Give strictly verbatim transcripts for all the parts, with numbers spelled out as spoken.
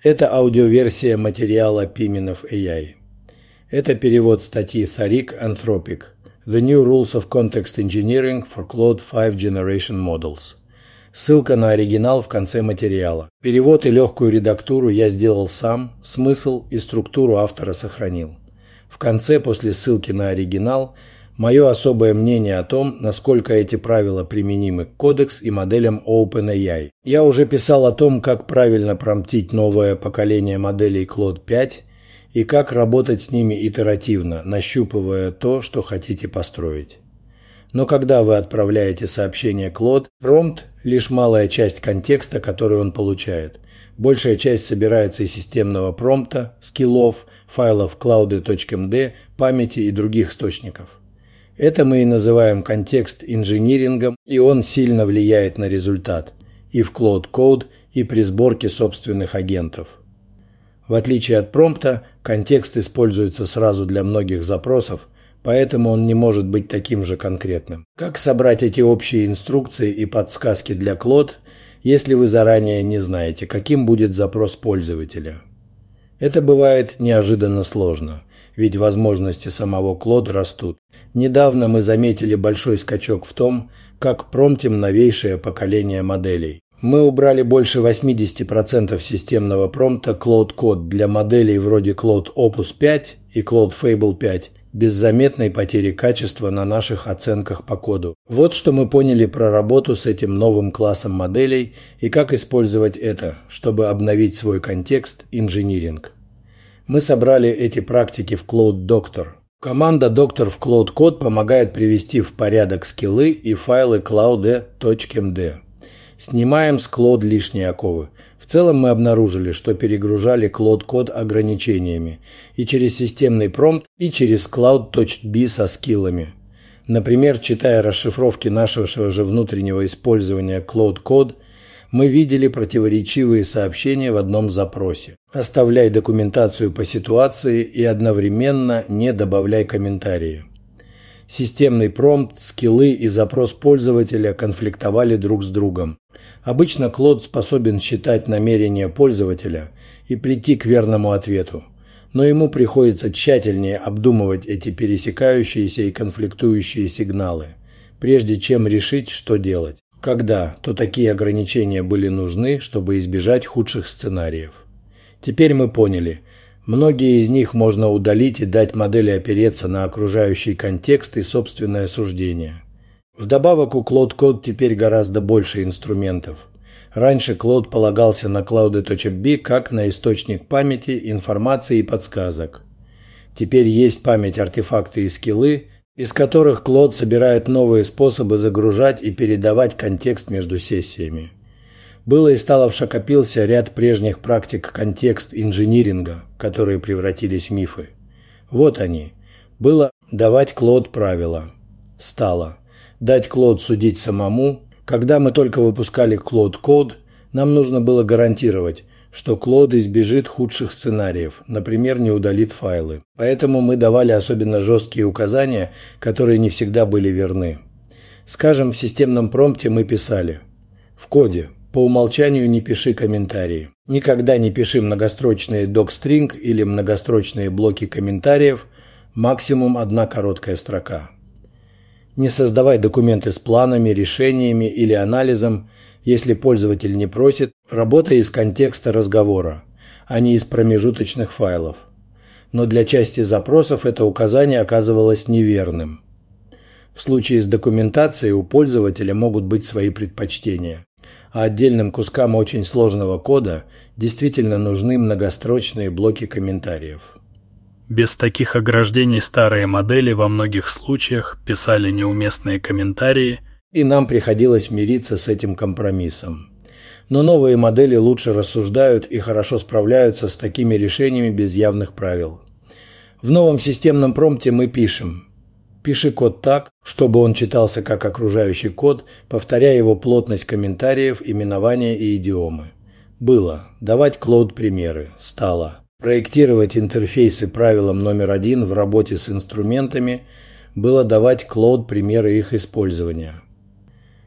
Это аудиоверсия материала Pimenov эй ай. Это перевод статьи Tharik Anthropic The New Rules of Context Engineering for Claude пять Generation Models. Ссылка на оригинал в конце материала. Перевод и легкую редактуру я сделал сам, смысл и структуру автора сохранил. В конце, после ссылки на оригинал, мое особое мнение о том, насколько эти правила применимы к кодекс и моделям OpenAI. Я уже писал о том, как правильно промптить новое поколение моделей Claude пять и как работать с ними итеративно, нащупывая то, что хотите построить. Но когда вы отправляете сообщение Claude, промпт – лишь малая часть контекста, который он получает. Большая часть собирается из системного промпта, скиллов, файлов cloude.md, памяти и других источников. Это мы и называем контекст-инжинирингом, и он сильно влияет на результат и в Claude Code, и при сборке собственных агентов. В отличие от промпта, контекст используется сразу для многих запросов, поэтому он не может быть таким же конкретным. Как собрать эти общие инструкции и подсказки для Claude, если вы заранее не знаете, каким будет запрос пользователя? Это бывает неожиданно сложно, ведь возможности самого Claude растут. Недавно мы заметили большой скачок в том, как промптим новейшее поколение моделей. Мы убрали больше восемьдесят процентов системного промпта Claude Code для моделей вроде Claude Opus пять и Claude Fable пять, без заметной потери качества на наших оценках по коду. Вот что мы поняли про работу с этим новым классом моделей и как использовать это, чтобы обновить свой контекст инжиниринг. Мы собрали эти практики в Claude Doctor. Команда Doctor в Claude Code помогает привести в порядок скиллы и файлы cloude.md. Снимаем с Claude лишние оковы. В целом мы обнаружили, что перегружали Claude Code ограничениями и через системный промпт, и через cloud.b со скиллами. Например, читая расшифровки нашего же внутреннего использования Claude Code, мы видели противоречивые сообщения в одном запросе. Оставляй документацию по ситуации и одновременно не добавляй комментарии. Системный промпт, скиллы и запрос пользователя конфликтовали друг с другом. Обычно Claude способен считать намерения пользователя и прийти к верному ответу, но ему приходится тщательнее обдумывать эти пересекающиеся и конфликтующие сигналы, прежде чем решить, что делать. Когда, то такие ограничения были нужны, чтобы избежать худших сценариев. Теперь мы поняли, многие из них можно удалить и дать модели опереться на окружающий контекст и собственное суждение. Вдобавок у Claude Code теперь гораздо больше инструментов. Раньше Claude полагался на cloude.b как на источник памяти, информации и подсказок. Теперь есть память, артефакты и скиллы, из которых Claude собирает новые способы загружать и передавать контекст между сессиями. Было и стало в шокопился ряд прежних практик контекст-инжиниринга, которые превратились в мифы. Вот они. Было давать Claude правила. Стало дать Claude судить самому. Когда мы только выпускали Claude Code, нам нужно было гарантировать, что Claude избежит худших сценариев, например, не удалит файлы. Поэтому мы давали особенно жесткие указания, которые не всегда были верны. Скажем, в системном промпте мы писали: в коде по умолчанию не пиши комментарии. Никогда не пиши многострочные docstring или многострочные блоки комментариев, максимум одна короткая строка. Не создавай документы с планами, решениями или анализом, если пользователь не просит, работай из контекста разговора, а не из промежуточных файлов. Но для части запросов это указание оказывалось неверным. В случае с документацией у пользователя могут быть свои предпочтения, а отдельным кускам очень сложного кода действительно нужны многострочные блоки комментариев. Без таких ограждений старые модели во многих случаях писали неуместные комментарии, и нам приходилось мириться с этим компромиссом. Но новые модели лучше рассуждают и хорошо справляются с такими решениями без явных правил. В новом системном промпте мы пишем: пиши код так, чтобы он читался как окружающий код, повторяя его плотность комментариев, именования и идиомы. Было давать Claude примеры. Стало проектировать интерфейсы правилом номер один в работе с инструментами. Было давать Claude примеры их использования.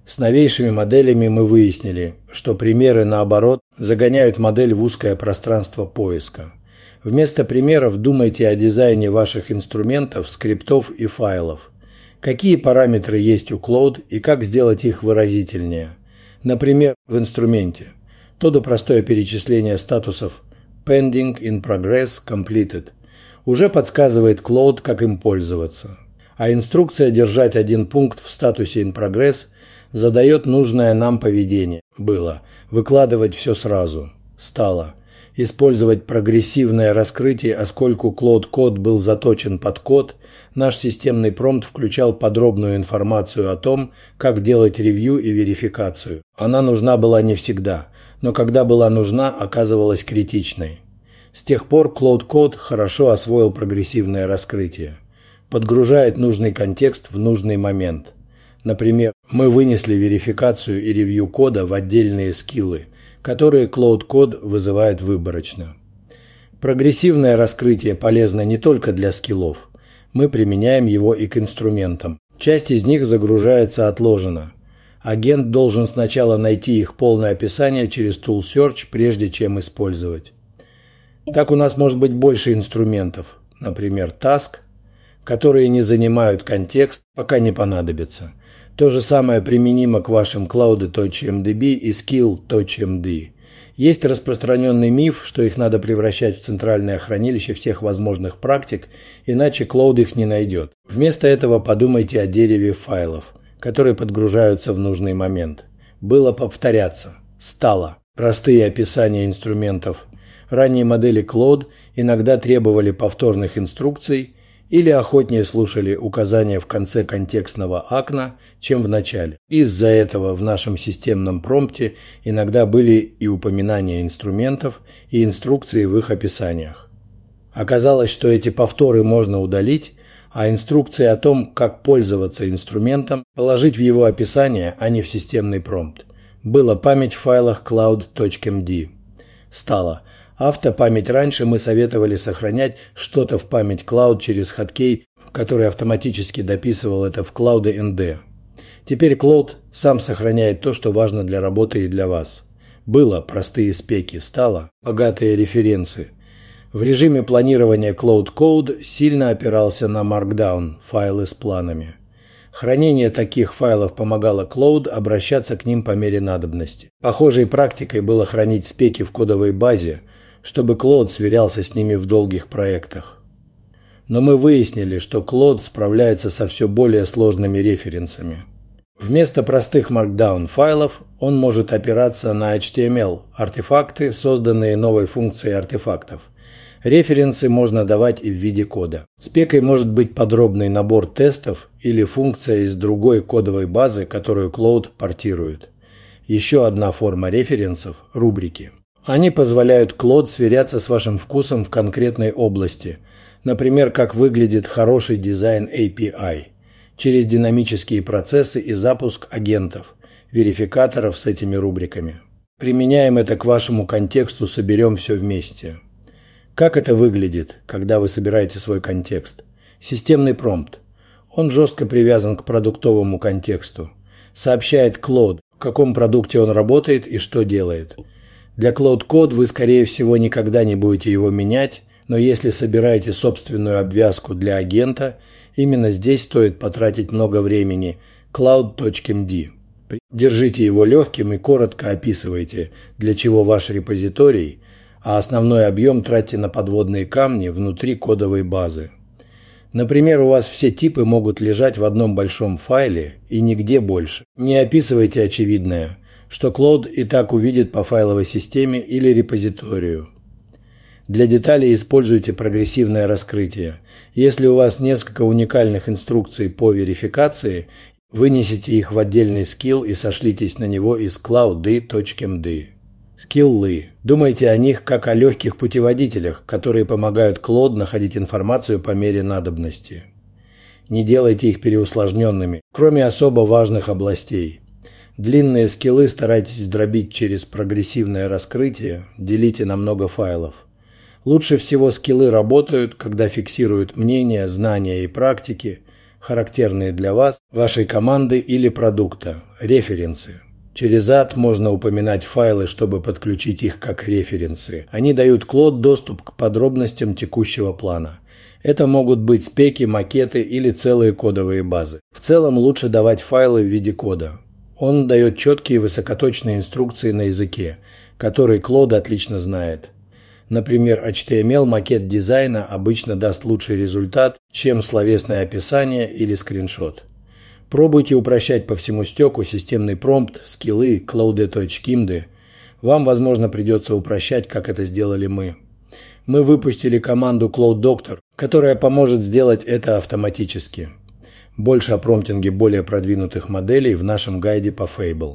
С новейшими моделями мы выяснили, что примеры, наоборот, загоняют модель в узкое пространство поиска. Вместо примеров думайте о дизайне ваших инструментов, скриптов и файлов. Какие параметры есть у Cloud и как сделать их выразительнее. Например, в инструменте. То простое перечисление статусов Pending, In Progress, Completed уже подсказывает Cloud, как им пользоваться. А инструкция держать один пункт в статусе In Progress задает нужное нам поведение. Было. Выкладывать все сразу. Стало. Использовать прогрессивное раскрытие, поскольку Cloud код был заточен под код, наш системный промпт включал подробную информацию о том, как делать ревью и верификацию. Она нужна была не всегда, но когда была нужна, оказывалась критичной. С тех пор Cloud код хорошо освоил прогрессивное раскрытие. Подгружает нужный контекст в нужный момент. Например, мы вынесли верификацию и ревью кода в отдельные скиллы, которые Cloud код вызывает выборочно. Прогрессивное раскрытие полезно не только для скиллов. Мы применяем его и к инструментам. Часть из них загружается отложено. Агент должен сначала найти их полное описание через Tool Search, прежде чем использовать. Так у нас может быть больше инструментов, например, Task, которые не занимают контекст, пока не понадобится. То же самое применимо к вашим Cloud.mdb и Skill.md. Есть распространенный миф, что их надо превращать в центральное хранилище всех возможных практик, иначе Cloud их не найдет. Вместо этого подумайте о дереве файлов, которые подгружаются в нужный момент. Было повторяться. Стало. Простые описания инструментов. Ранние модели Cloud иногда требовали повторных инструкций или охотнее слушали указания в конце контекстного окна, чем в начале. Из-за этого в нашем системном промпте иногда были и упоминания инструментов, и инструкции в их описаниях. Оказалось, что эти повторы можно удалить, а инструкции о том, как пользоваться инструментом, положить в его описание, а не в системный промпт. Была память в файлах Cloud.md. Стало. Автопамять раньше мы советовали сохранять что-то в память Cloud через хоткей, который автоматически дописывал это в Cloud.nd. Теперь Cloud сам сохраняет то, что важно для работы и для вас. Было простые спеки, стало богатые референсы. В режиме планирования Cloud Code сильно опирался на Markdown, файлы с планами. Хранение таких файлов помогало Cloud обращаться к ним по мере надобности. Похожей практикой было хранить спеки в кодовой базе, чтобы Cloud сверялся с ними в долгих проектах. Но мы выяснили, что Cloud справляется со все более сложными референсами. Вместо простых Markdown файлов он может опираться на эйч ти эм эл, артефакты, созданные новой функцией артефактов. Референсы можно давать и в виде кода. Спекой может быть подробный набор тестов или функция из другой кодовой базы, которую Cloud портирует. Еще одна форма референсов – рубрики. Они позволяют Cloud сверяться с вашим вкусом в конкретной области, например, как выглядит хороший дизайн эй пи ай, через динамические процессы и запуск агентов, верификаторов с этими рубриками. Применяем это к вашему контексту, соберем все вместе. Как это выглядит, когда вы собираете свой контекст? Системный промпт. Он жестко привязан к продуктовому контексту. Сообщает Cloud, в каком продукте он работает и что делает. Для Cloud Code вы, скорее всего, никогда не будете его менять, но если собираете собственную обвязку для агента, именно здесь стоит потратить много времени. Cloud.md. Держите его легким и коротко описывайте, для чего ваш репозиторий, а основной объем тратьте на подводные камни внутри кодовой базы. Например, у вас все типы могут лежать в одном большом файле и нигде больше. Не описывайте очевидное, что Cloud и так увидит по файловой системе или репозиторию. Для деталей используйте прогрессивное раскрытие. Если у вас несколько уникальных инструкций по верификации, вынесите их в отдельный скилл и сошлитесь на него из Cloud.md. Скиллы. Думайте о них как о легких путеводителях, которые помогают Cloud находить информацию по мере надобности. Не делайте их переусложненными, кроме особо важных областей. Длинные скиллы старайтесь дробить через прогрессивное раскрытие, делите на много файлов. Лучше всего скиллы работают, когда фиксируют мнения, знания и практики, характерные для вас, вашей команды или продукта, референсы. Через ад можно упоминать файлы, чтобы подключить их как референсы. Они дают Клод доступ к подробностям текущего плана. Это могут быть спеки, макеты или целые кодовые базы. В целом лучше давать файлы в виде кода. Он дает четкие высокоточные инструкции на языке, который Клод отлично знает. Например, эйч ти эм эль-макет дизайна обычно даст лучший результат, чем словесное описание или скриншот. Пробуйте упрощать по всему стеку системный промпт, скиллы, Clouded.Kimde. Вам, возможно, придется упрощать, как это сделали мы. Мы выпустили команду Cloud Doctor, которая поможет сделать это автоматически. Больше о промптинге более продвинутых моделей в нашем гайде по Fable.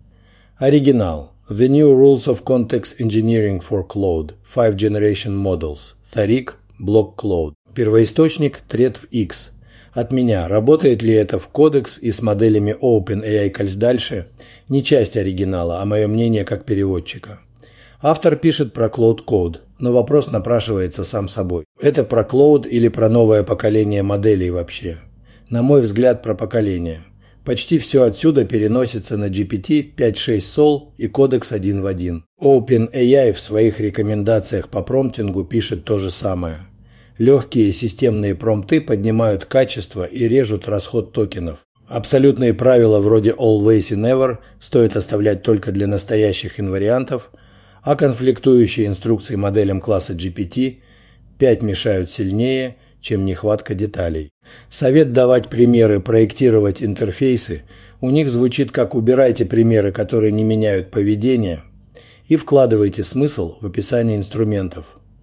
Оригинал. The New Rules of Context Engineering for Cloud. Five Generation Models. Tariq, блок Cloud. Первоисточник ThreadX. От меня. Работает ли это в кодекс и с моделями OpenAI Кальс дальше? Не часть оригинала, а мое мнение как переводчика. Автор пишет про Cloud Code, но вопрос напрашивается сам собой. Это про Cloud или про новое поколение моделей вообще? На мой взгляд, про поколение. Почти все отсюда переносится на джи пи ти пять шесть Sol и кодекс один в один. OpenAI в своих рекомендациях по промптингу пишет то же самое. Легкие системные промпты поднимают качество и режут расход токенов. Абсолютные правила вроде always и never стоит оставлять только для настоящих инвариантов, а конфликтующие инструкции моделям класса джи пи ти пять мешают сильнее, чем нехватка деталей. Совет давать примеры, проектировать интерфейсы у них звучит как «убирайте примеры, которые не меняют поведение, и вкладывайте смысл в описание инструментов».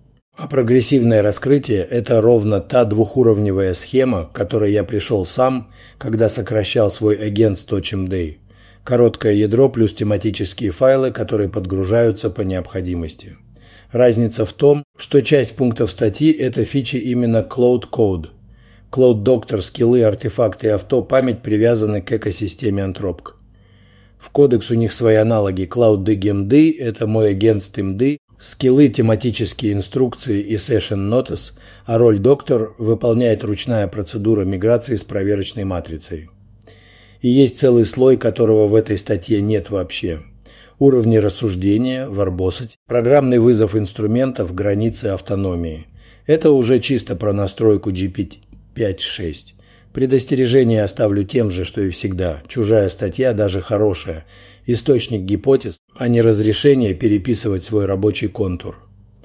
А прогрессивное раскрытие – это ровно та двухуровневая схема, к которой я пришел сам, когда сокращал свой agents.md. Короткое ядро плюс тематические файлы, которые подгружаются по необходимости. Разница в том, что часть пунктов статьи – это фичи именно Cloud Code. Cloud Doctor, скиллы, артефакты и авто память привязаны к экосистеме Anthropic. В кодекс у них свои аналоги CloudDigMD – это мой agents.md, скиллы, тематические инструкции и Session Notice, а роль доктор выполняет ручная процедура миграции с проверочной матрицей. И есть целый слой, которого в этой статье нет вообще. Уровни рассуждения, вербосити, программный вызов инструментов, границы автономии. Это уже чисто про настройку джи пи ти пять шесть. Предостережение оставлю тем же, что и всегда. Чужая статья, даже хорошая, источник гипотез, а не разрешение переписывать свой рабочий контур.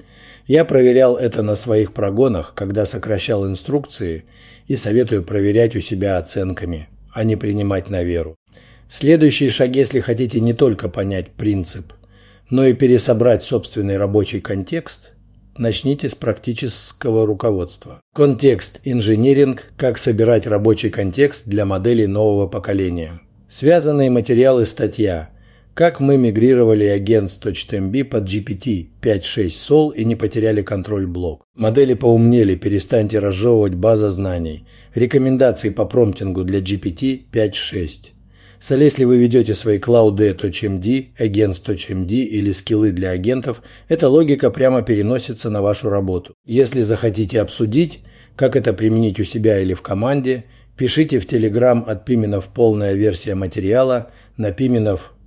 Я проверял это на своих прогонах, когда сокращал инструкции, и советую проверять у себя оценками, а не принимать на веру. Следующий шаг, если хотите не только понять принцип, но и пересобрать собственный рабочий контекст, начните с практического руководства. Контекст инжиниринг – как собирать рабочий контекст для моделей нового поколения. Связанные материалы статья «Как мы мигрировали agents.mb под джи пи ти пять шесть Sol и не потеряли контроль блок». Модели поумнели, перестаньте разжевывать база знаний. Рекомендации по промптингу для джи пи ти пять шесть. Если вы ведете свои Cloud.md, agents.md или скиллы для агентов, эта логика прямо переносится на вашу работу. Если захотите обсудить, как это применить у себя или в команде, пишите в Telegram от Пименов полная версия материала на пименов